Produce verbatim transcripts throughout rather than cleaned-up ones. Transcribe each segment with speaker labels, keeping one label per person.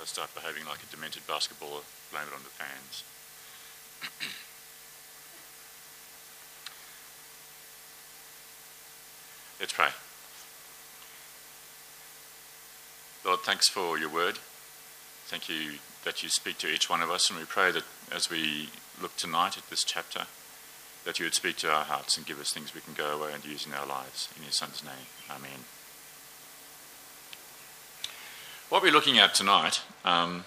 Speaker 1: I start behaving like a demented basketballer, blame it on the fans. Let's pray. Lord, thanks for your word. Thank you that you speak to each one of us, and we pray that as we look tonight at this chapter, that you would speak to our hearts and give us things we can go away and use in our lives. In your Son's name, amen. What we're looking at tonight um,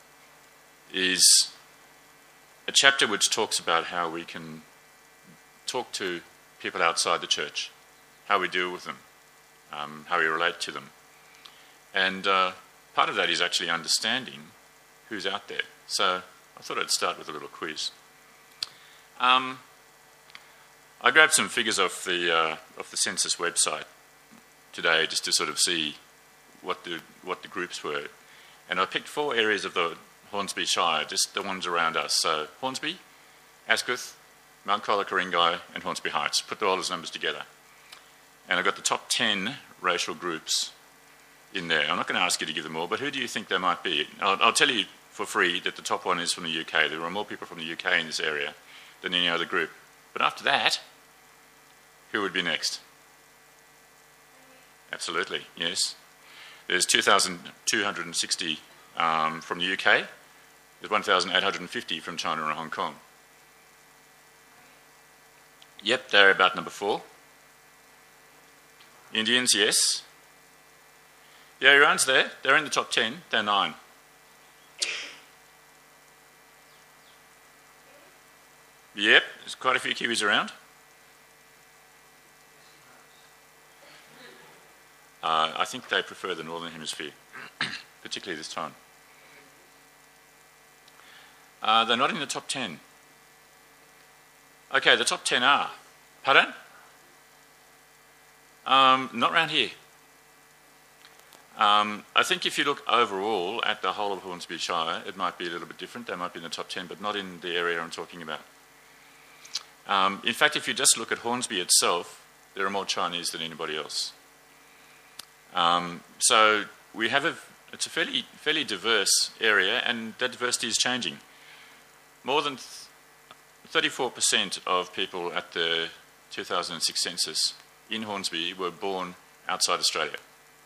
Speaker 1: is a chapter which talks about how we can talk to people outside the church, how we deal with them, um, how we relate to them. And uh, part of that is actually understanding who's out there. So I thought I'd start with a little quiz. Um, I grabbed some figures off the uh, off the census website today just to sort of see what the what the groups were, and I picked four areas of the Hornsby Shire, just the ones around us. So Hornsby, Asquith, Mount Colah, Ku-ring-gai, and Hornsby Heights. Put all those numbers together, and I got the top ten racial groups in there. I'm not going to ask you to give them all, but who do you think they might be? I'll, I'll tell you for free that the top one is from the U K. There are more people from the U K in this area than any other group. But after that, who would be next? Absolutely, yes. There's two thousand two hundred sixty um, from the U K. There's one thousand eight hundred fifty from China and Hong Kong. Yep, they're about number four. Indians, yes. Yeah, Iran's there. They're in the top ten. They're nine. Yep, there's quite a few Kiwis around. Uh, I think they prefer the Northern Hemisphere, particularly this time. Uh, they're not in the top ten. Okay, the top ten are... Pardon? Um, not round here. Um, I think if you look overall at the whole of Hornsby Shire, it might be a little bit different. They might be in the top ten, but not in the area I'm talking about. Um, in fact, if you just look at Hornsby itself, there are more Chinese than anybody else. Um, so we have a, it's a fairly, fairly diverse area, and that diversity is changing. More than thirty-four percent of people at the two thousand six census in Hornsby were born outside Australia.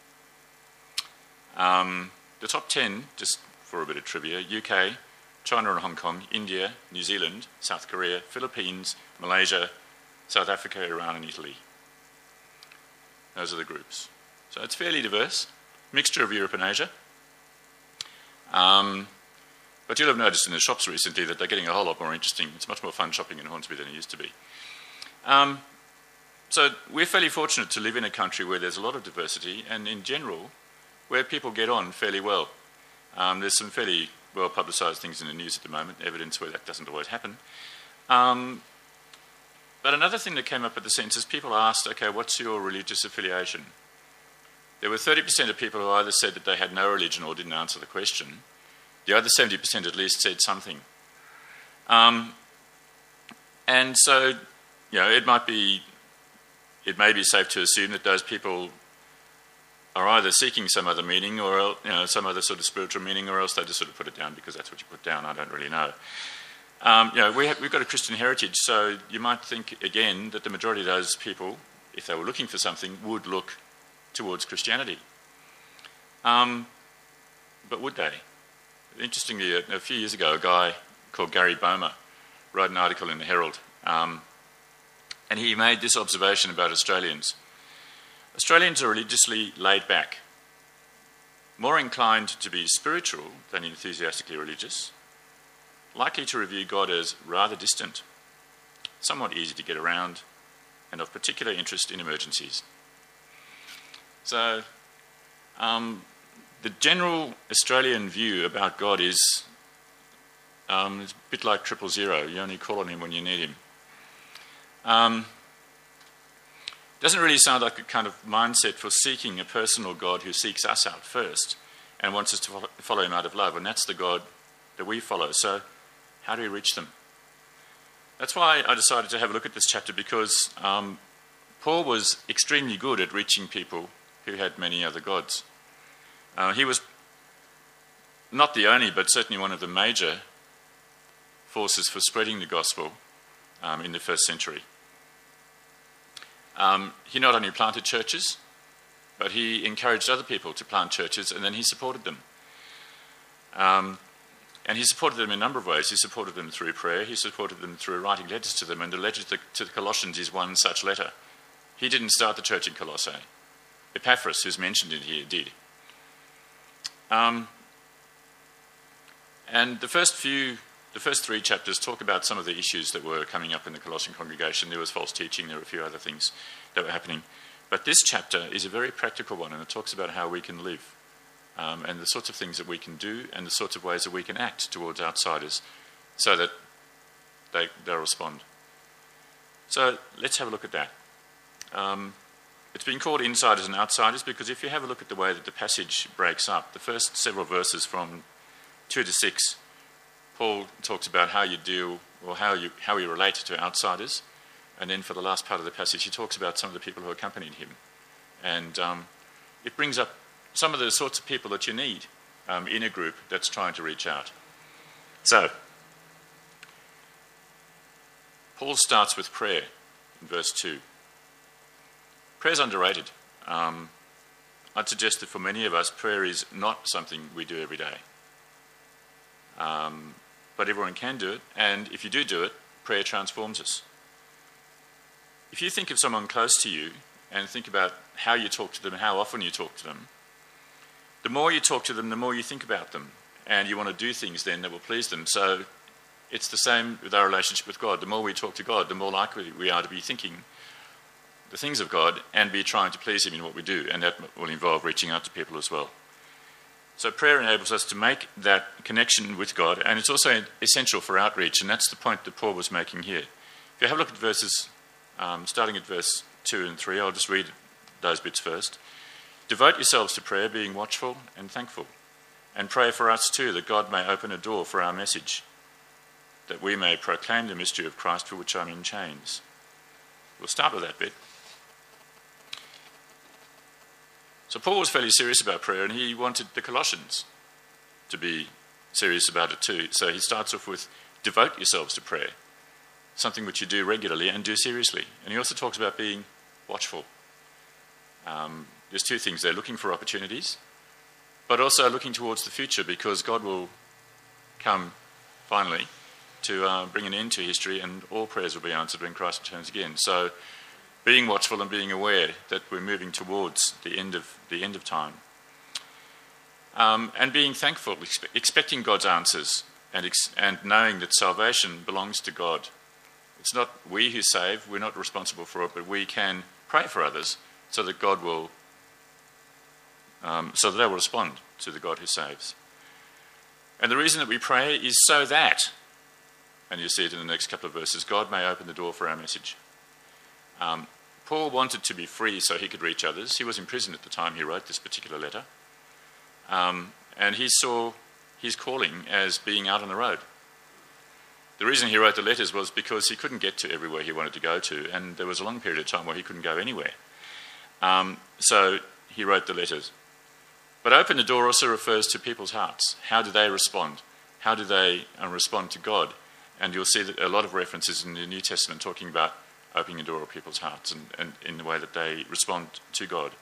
Speaker 1: Um, the top ten, just for a bit of trivia, U K, China and Hong Kong, India, New Zealand, South Korea, Philippines, Malaysia, South Africa, Iran and Italy. Those are the groups. So it's fairly diverse, mixture of Europe and Asia. Um, but you'll have noticed in the shops recently that they're getting a whole lot more interesting. It's much more fun shopping in Hornsby than it used to be. Um, so we're fairly fortunate to live in a country where there's a lot of diversity, and in general, where people get on fairly well. Um, there's some fairly well publicised things in the news at the moment, evidence where that doesn't always happen. Um, but another thing that came up at the census, people asked, okay, what's your religious affiliation? There were thirty percent of people who either said that they had no religion or didn't answer the question. The other seventy percent at least said something. Um, and so, you know, it might be, it may be safe to assume that those people are either seeking some other meaning or, you know, some other sort of spiritual meaning, or else they just sort of put it down because that's what you put down. I don't really know. Um, you know, we have, we've got a Christian heritage, so you might think, again, that the majority of those people, if they were looking for something, would look towards Christianity. Um, but would they? Interestingly, a, a few years ago, a guy called Gary Bomer wrote an article in the Herald, um, and he made this observation about Australians. Australians are religiously laid back, more inclined to be spiritual than enthusiastically religious, likely to review God as rather distant, somewhat easy to get around, and of particular interest in emergencies. So, um, the general Australian view about God is um, it's a bit like triple zero. You only call on him when you need him. Um, doesn't really sound like a kind of mindset for seeking a personal God who seeks us out first and wants us to follow him out of love, and that's the God that we follow. So how do we reach them? That's why I decided to have a look at this chapter, because um, Paul was extremely good at reaching people who had many other gods. Uh, he was not the only, but certainly one of the major forces for spreading the gospel um, in the first century. Um, he not only planted churches, but he encouraged other people to plant churches, and then he supported them. Um, and he supported them in a number of ways. He supported them through prayer. He supported them through writing letters to them, and the letter to the, to the Colossians is one such letter. He didn't start the church in Colossae. Epaphras, who's mentioned in here, did. Um, and the first few, the first three chapters talk about some of the issues that were coming up in the Colossian congregation. There was false teaching. There were a few other things that were happening. But this chapter is a very practical one, and it talks about how we can live, um, and the sorts of things that we can do, and the sorts of ways that we can act towards outsiders so that they, they'll respond. So let's have a look at that. Um, it's been called Insiders and Outsiders because if you have a look at the way that the passage breaks up, the first several verses from two to six, Paul talks about how you deal, or how you how you relate to outsiders. And then for the last part of the passage, he talks about some of the people who accompanied him. And um, it brings up some of the sorts of people that you need um, in a group that's trying to reach out. So, Paul starts with prayer in verse two. Prayer's underrated. Um, I'd suggest that for many of us, prayer is not something we do every day. Um, but everyone can do it, and if you do do it, prayer transforms us. If you think of someone close to you and think about how you talk to them, how often you talk to them, the more you talk to them, the more you think about them, and you want to do things then that will please them. So it's the same with our relationship with God. The more we talk to God, the more likely we are to be thinking the things of God and be trying to please him in what we do, and that will involve reaching out to people as well. So prayer enables us to make that connection with God, and it's also essential for outreach, and that's the point that Paul was making here. If you have a look at verses, um, starting at verse two and three, I'll just read those bits first. Devote yourselves to prayer, being watchful and thankful, and pray for us too, that God may open a door for our message, that we may proclaim the mystery of Christ, for which I'm in chains. We'll start with that bit. So Paul was fairly serious about prayer, and he wanted the Colossians to be serious about it too. So he starts off with, devote yourselves to prayer, something which you do regularly and do seriously. And he also talks about being watchful. Um, there's two things there, looking for opportunities, but also looking towards the future, because God will come finally to uh, bring an end to history, and all prayers will be answered when Christ returns again. So being watchful and being aware that we're moving towards the end of the end of time. Um, and being thankful, expe- expecting God's answers, and, ex- and knowing that salvation belongs to God. It's not we who save, we're not responsible for it, but we can pray for others so that God will, um, so that they will respond to the God who saves. And the reason that we pray is so that, and you'll see it in the next couple of verses, God may open the door for our message. Um, Paul wanted to be free so he could reach others. He was in prison at the time he wrote this particular letter. Um, and he saw his calling as being out on the road. The reason he wrote the letters was because he couldn't get to everywhere he wanted to go to, and there was a long period of time where he couldn't go anywhere. Um, so he wrote the letters. But open the door also refers to people's hearts. How do they respond? How do they uh, respond to God? And you'll see that a lot of references in the New Testament talking about opening the door of people's hearts and, and in the way that they respond to God.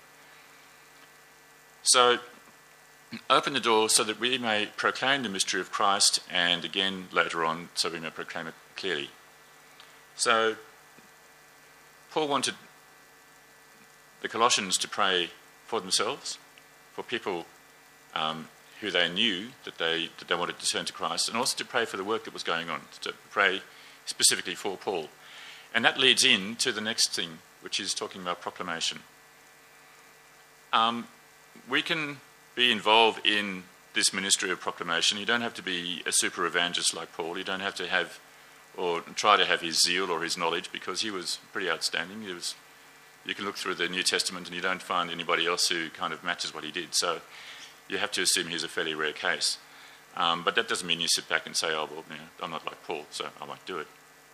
Speaker 1: So, open the door so that we may proclaim the mystery of Christ, and again later on, so we may proclaim it clearly. So, Paul wanted the Colossians to pray for themselves, for people um, who they knew that they that they wanted to turn to Christ, and also to pray for the work that was going on, to pray specifically for Paul. And that leads in to the next thing, which is talking about proclamation. Um, we can be involved in this ministry of proclamation. You don't have to be a super evangelist like Paul. You don't have to have, or try to have his zeal or his knowledge, because he was pretty outstanding. He was, you can look through the New Testament and you don't find anybody else who kind of matches what he did. So you have to assume he's a fairly rare case. Um, but that doesn't mean you sit back and say, oh, well, you know, I'm not like Paul, so I won't do it.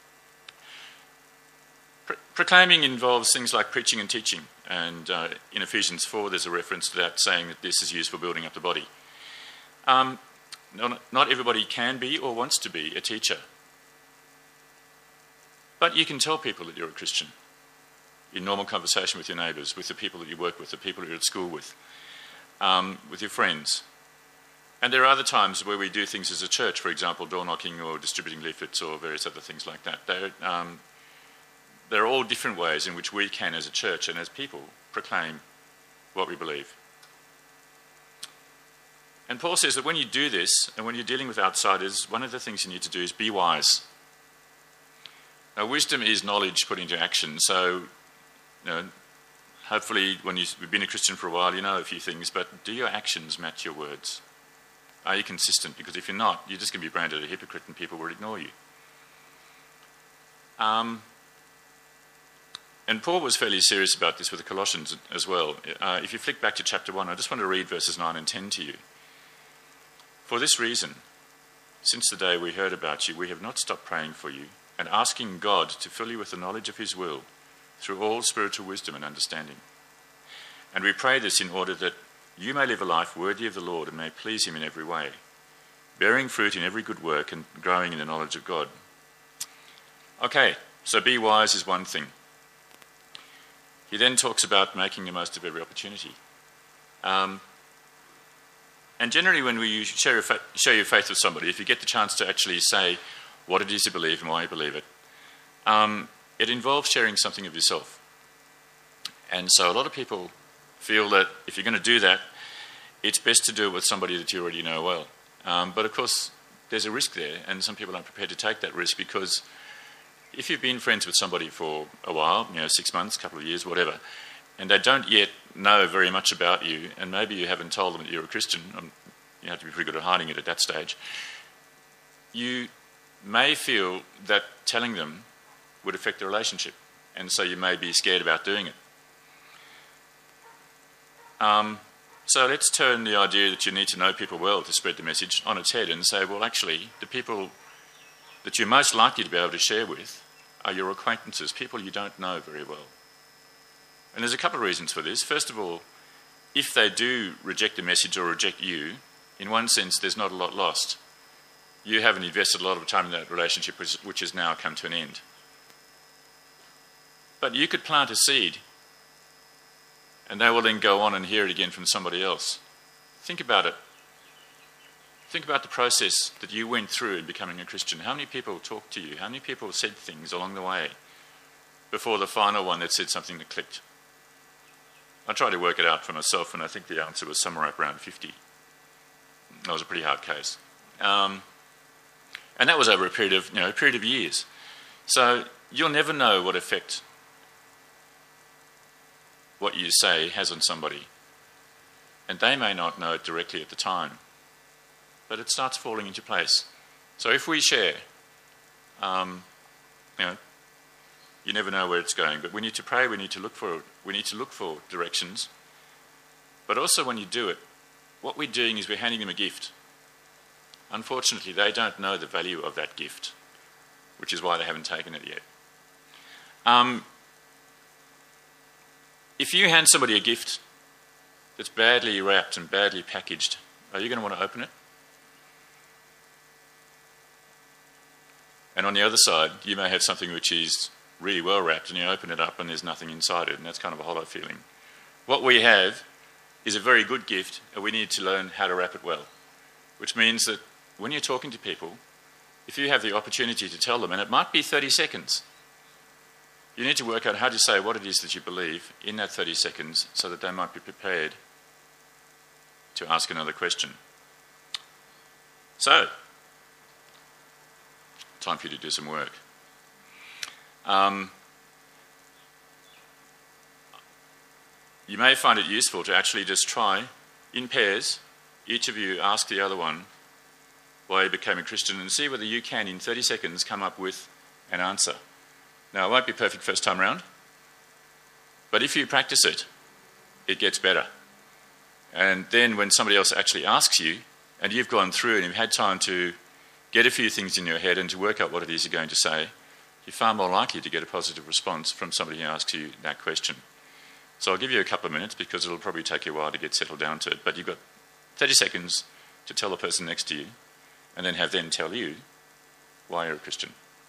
Speaker 1: Pro- proclaiming involves things like preaching and teaching, and uh, in Ephesians four there's a reference to that, saying that this is used for building up the body. Um, not, not everybody can be or wants to be a teacher. But you can tell people that you're a Christian in normal conversation with your neighbours, with the people that you work with, the people you're at school with, um, with your friends. And there are other times where we do things as a church, for example, door knocking or distributing leaflets or various other things like that. They're, um, there are all different ways in which we can, as a church and as people, proclaim what we believe. And Paul says that when you do this, and when you're dealing with outsiders, one of the things you need to do is be wise. Now, wisdom is knowledge put into action. So, you know, hopefully when you've been a Christian for a while, you know a few things, but do your actions match your words? Are you consistent? Because if you're not, you're just going to be branded a hypocrite and people will ignore you. Um, and Paul was fairly serious about this with the Colossians as well. Uh, if you flick back to chapter one, I just want to read verses nine and ten to you. For this reason, since the day we heard about you, we have not stopped praying for you and asking God to fill you with the knowledge of his will through all spiritual wisdom and understanding. And we pray this in order that you may live a life worthy of the Lord and may please him in every way, bearing fruit in every good work and growing in the knowledge of God. Okay, so be wise is one thing. He then talks about making the most of every opportunity. Um, and generally when we share your, fa- share your faith with somebody, if you get the chance to actually say what it is you believe and why you believe it, um, it involves sharing something of yourself. And so a lot of people feel that if you're going to do that, it's best to do it with somebody that you already know well. Um, but of course, there's a risk there, and some people aren't prepared to take that risk, because if you've been friends with somebody for a while, you know, six months, a couple of years, whatever, and they don't yet know very much about you, and maybe you haven't told them that you're a Christian, um, you have to be pretty good at hiding it at that stage, you may feel that telling them would affect the relationship, and so you may be scared about doing it. Um, so let's turn the idea that you need to know people well to spread the message on its head and say, well, actually, the people that you're most likely to be able to share with are your acquaintances, people you don't know very well. And there's a couple of reasons for this. First of all, if they do reject the message or reject you, in one sense, there's not a lot lost. You haven't invested a lot of time in that relationship, which, which has now come to an end. But you could plant a seed, and they will then go on and hear it again from somebody else. Think about it. Think about the process that you went through in becoming a Christian. How many people talked to you? How many people said things along the way before the final one that said something that clicked? I tried to work it out for myself, and I think the answer was somewhere up around fifty. That was a pretty hard case. Um, and that was over a period of, you know, a period of years. So you'll never know what effect what you say has on somebody. And they may not know it directly at the time, but it starts falling into place. So if we share, um, you know, you never know where it's going, but we need to pray, we need to look for we need to look for directions. But also when you do it, what we're doing is we're handing them a gift. Unfortunately, they don't know the value of that gift, which is why they haven't taken it yet. Um, If you hand somebody a gift that's badly wrapped and badly packaged, are you going to want to open it? And on the other side, you may have something which is really well wrapped and you open it up and there's nothing inside it, and that's kind of a hollow feeling. What we have is a very good gift, and we need to learn how to wrap it well, which means that when you're talking to people, if you have the opportunity to tell them, and it might be thirty seconds, you need to work out how to say what it is that you believe in that thirty seconds so that they might be prepared to ask another question. So, time for you to do some work. Um, you may find it useful to actually just try, in pairs, each of you ask the other one why you became a Christian, and see whether you can, in thirty seconds, come up with an answer. Now, it won't be perfect first time round, but if you practice it, it gets better. And then when somebody else actually asks you, and you've gone through and you've had time to get a few things in your head and to work out what it is you're going to say, you're far more likely to get a positive response from somebody who asks you that question. So I'll give you a couple of minutes, because it'll probably take you a while to get settled down to it, but you've got thirty seconds to tell the person next to you and then have them tell you why you're a Christian.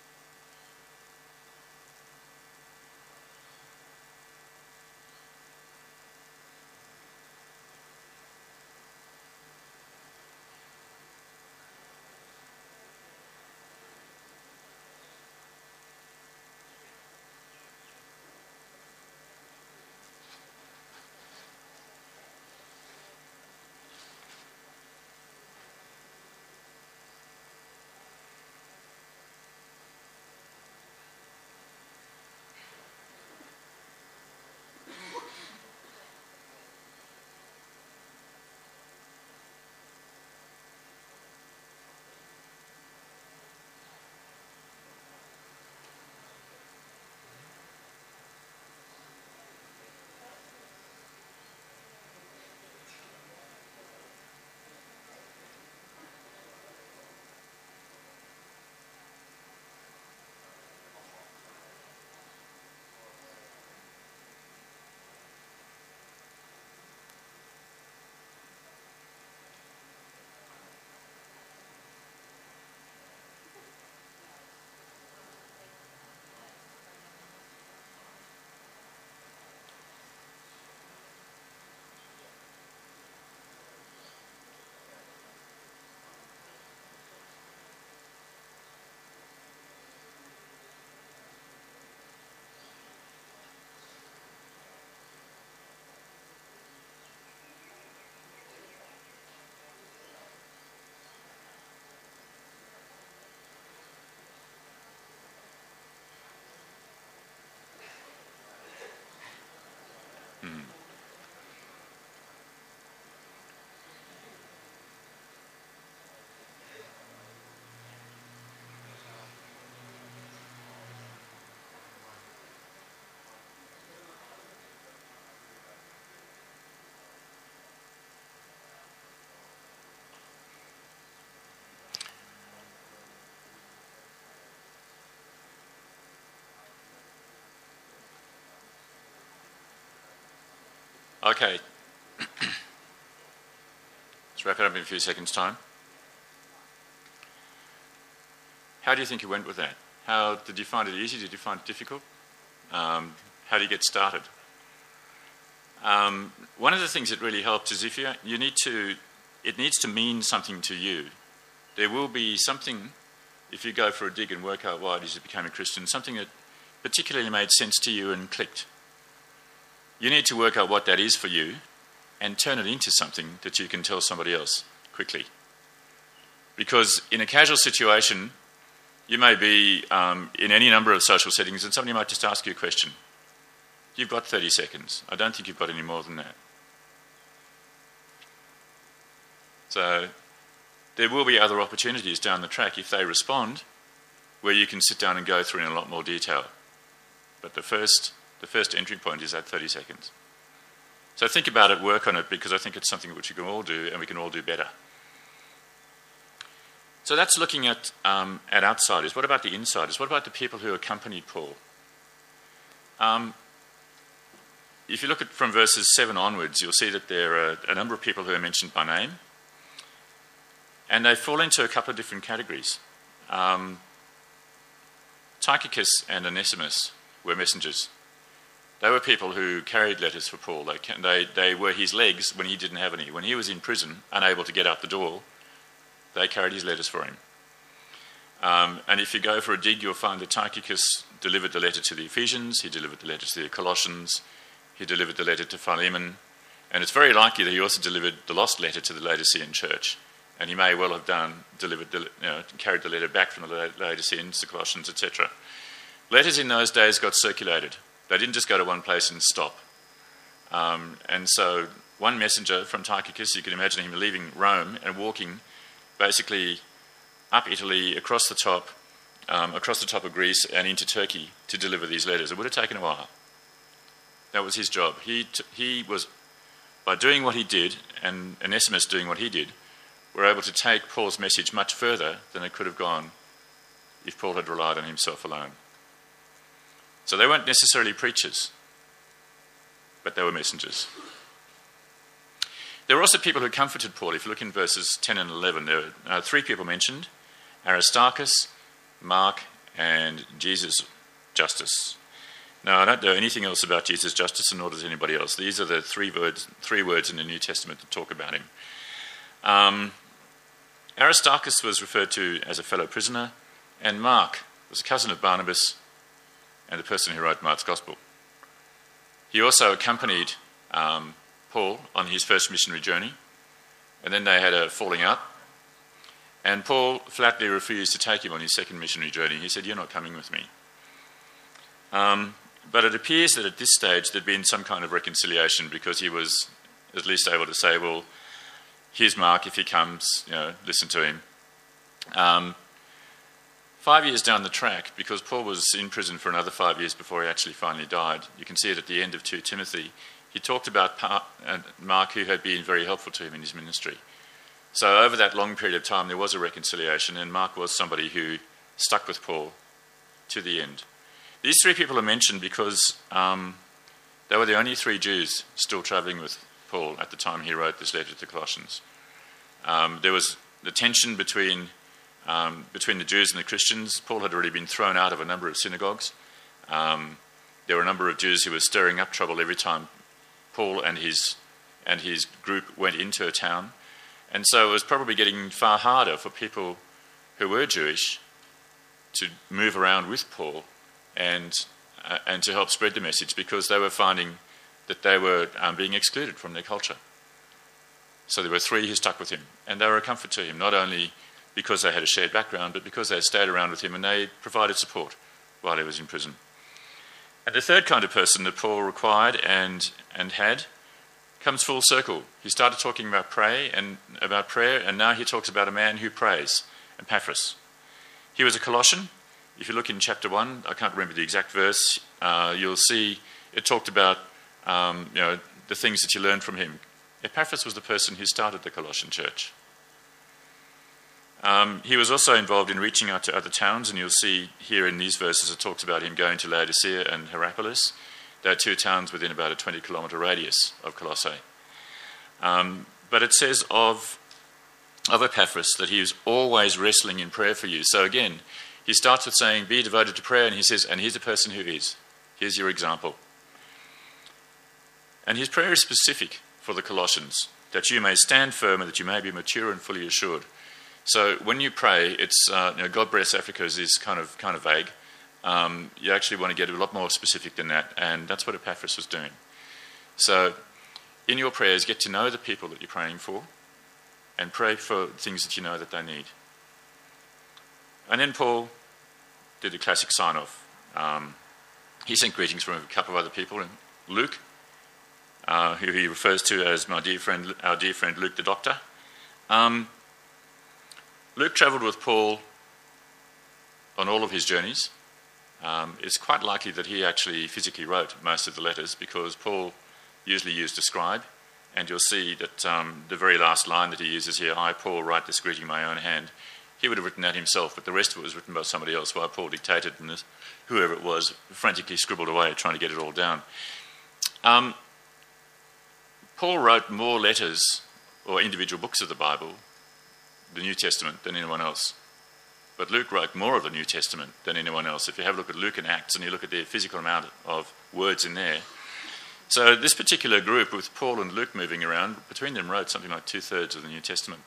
Speaker 1: Okay. Let's wrap it up in a few seconds' time. How do you think you went with that? How did you find it easy? Did you find it difficult? Um, how do you get started? Um, one of the things that really helps is if you you need to, it needs to mean something to you. There will be something, if you go for a dig and work out why it is you became a Christian, something that particularly made sense to you and clicked. You need to work out what that is for you and turn it into something that you can tell somebody else quickly. Because in a casual situation, you may be um, in any number of social settings and somebody might just ask you a question. You've got thirty seconds. I don't think you've got any more than that. So there will be other opportunities down the track if they respond where you can sit down and go through in a lot more detail. But the first, the first entry point is at thirty seconds. So think about it, work on it, because I think it's something which you can all do and we can all do better. So that's looking at, um, at outsiders. What about the insiders? What about the people who accompanied Paul? Um, if you look at from verses seven onwards, you'll see that there are a number of people who are mentioned by name. And they fall into a couple of different categories. Um, Tychicus and Onesimus were messengers. They were people who carried letters for Paul. They, they, they were his legs when he didn't have any. When he was in prison, unable to get out the door, they carried his letters for him. Um, and if you go for a dig, you'll find that Tychicus delivered the letter to the Ephesians, he delivered the letter to the Colossians, he delivered the letter to Philemon, and it's very likely that he also delivered the lost letter to the Laodicean church. And he may well have done, delivered the, you know, carried the letter back from the Laodiceans, the Colossians, et cetera. Letters in those days got circulated. They didn't just go to one place and stop. Um, and so one messenger from Tychicus, you can imagine him leaving Rome and walking basically up Italy, across the top, um, across the top of Greece and into Turkey to deliver these letters. It would have taken a while. That was his job. He, t- he was, by doing what he did, and Onesimus doing what he did, were able to take Paul's message much further than it could have gone if Paul had relied on himself alone. So they weren't necessarily preachers, but they were messengers. There were also people who comforted Paul. If you look in verses ten and eleven, there are uh, three people mentioned: Aristarchus, Mark, and Jesus Justus. Now, I don't know anything else about Jesus Justus, and nor does anybody else. These are the three words, three words in the New Testament that talk about him. Um, Aristarchus was referred to as a fellow prisoner, and Mark was a cousin of Barnabas and the person who wrote Mark's Gospel. He also accompanied um, Paul on his first missionary journey, and then they had a falling out, and Paul flatly refused to take him on his second missionary journey. He said, "You're not coming with me." Um, but it appears that at this stage there'd been some kind of reconciliation, because he was at least able to say, well, here's Mark, if he comes, you know, listen to him. Um, five years down the track, because Paul was in prison for another five years before he actually finally died, you can see it at the end of Second Timothy, he talked about Mark, who had been very helpful to him in his ministry. So over that long period of time, there was a reconciliation, and Mark was somebody who stuck with Paul to the end. These three people are mentioned because um, they were the only three Jews still travelling with Paul at the time he wrote this letter to the Colossians. Um, there was the tension between um, between the Jews and the Christians. Paul had already been thrown out of a number of synagogues. Um, there were a number of Jews who were stirring up trouble every time Paul and his and his group went into a town. And so it was probably getting far harder for people who were Jewish to move around with Paul and uh, and to help spread the message, because they were finding that they were um, being excluded from their culture. So there were three who stuck with him, and they were a comfort to him, not only because they had a shared background, but because they stayed around with him and they provided support while he was in prison. And the third kind of person that Paul required and and had comes full circle. He started talking about pray and about prayer, and now he talks about a man who prays, Epaphras. He was a Colossian. If you look in chapter one, I can't remember the exact verse, uh, you'll see it talked about um, you know, the things that you learned from him. Epaphras was the person who started the Colossian church. Um, he was also involved in reaching out to other towns, and you'll see here in these verses it talks about him going to Laodicea and Hierapolis. They are two towns within about a twenty kilometre radius of Colossae. Um, but it says of, of Epaphras that he was always wrestling in prayer for you. So again, he starts with saying, be devoted to prayer, and he says, and here's a person who is. Here's your example. And his prayer is specific for the Colossians, that you may stand firm and that you may be mature and fully assured. So when you pray, it's uh, you know, God bless Africa is kind of kind of vague. Um, you actually want to get a lot more specific than that, and that's what Epaphras was doing. So in your prayers, get to know the people that you're praying for, and pray for things that you know that they need. And then Paul did the classic sign-off. Um, he sent greetings from a couple of other people, and Luke, uh, who he refers to as my dear friend, our dear friend Luke the doctor. Um, Luke travelled with Paul on all of his journeys. Um, it's quite likely that he actually physically wrote most of the letters, because Paul usually used a scribe, and you'll see that um, the very last line that he uses here, I, Paul, write this greeting in my own hand, he would have written that himself, but the rest of it was written by somebody else, while Paul dictated, and this, whoever it was frantically scribbled away trying to get it all down. Um, Paul wrote more letters or individual books of the Bible, the New Testament, than anyone else. But Luke wrote more of the New Testament than anyone else. If you have a look at Luke and Acts and you look at the physical amount of words in there. So this particular group, with Paul and Luke moving around, between them wrote something like two-thirds of the New Testament.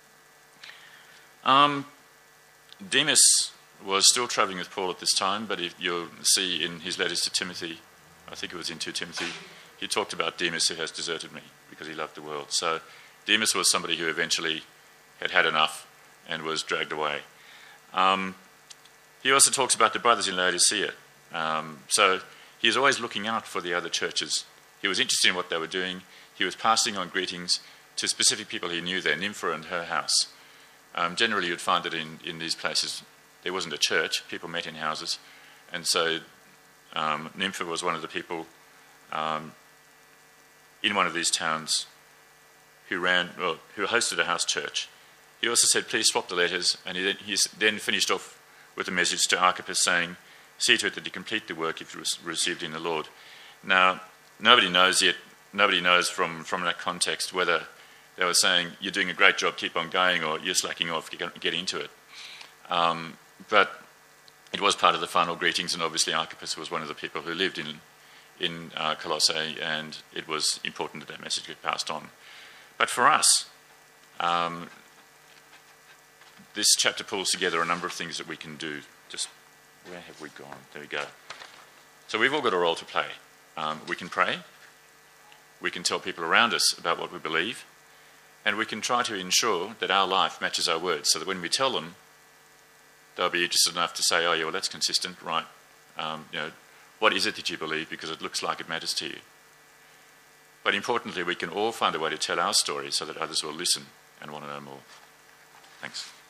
Speaker 1: Um, Demas was still travelling with Paul at this time, but if you'll see in his letters to Timothy, I think it was in Second Timothy, he talked about Demas who has deserted me because he loved the world. So Demas was somebody who eventually had had enough and was dragged away. Um, he also talks about the brothers in Laodicea. Um, so he was always looking out for the other churches. He was interested in what they were doing. He was passing on greetings to specific people he knew there, Nympha and her house. Um, generally, you'd find that in, in these places there wasn't a church. People met in houses. And so um, Nympha was one of the people um, in one of these towns who ran, well, who hosted a house church. He also said, please swap the letters, and he then, he then finished off with a message to Archippus saying, see to it that you complete the work you've received in the Lord. Now, nobody knows yet, nobody knows from, from that context whether they were saying, you're doing a great job, keep on going, or you're slacking off, get, get into it. Um, but it was part of the final greetings, and obviously Archippus was one of the people who lived in, in uh, Colossae, and it was important that that message get passed on. But for us, um, this chapter pulls together a number of things that we can do. Just, where have we gone? There we go. So we've all got a role to play. Um, we can pray, we can tell people around us about what we believe, and we can try to ensure that our life matches our words, so that when we tell them, they'll be interested enough to say, oh yeah, well that's consistent, right. Um, you know, what is it that you believe, because it looks like it matters to you. But importantly, we can all find a way to tell our story so that others will listen and want to know more. Thanks.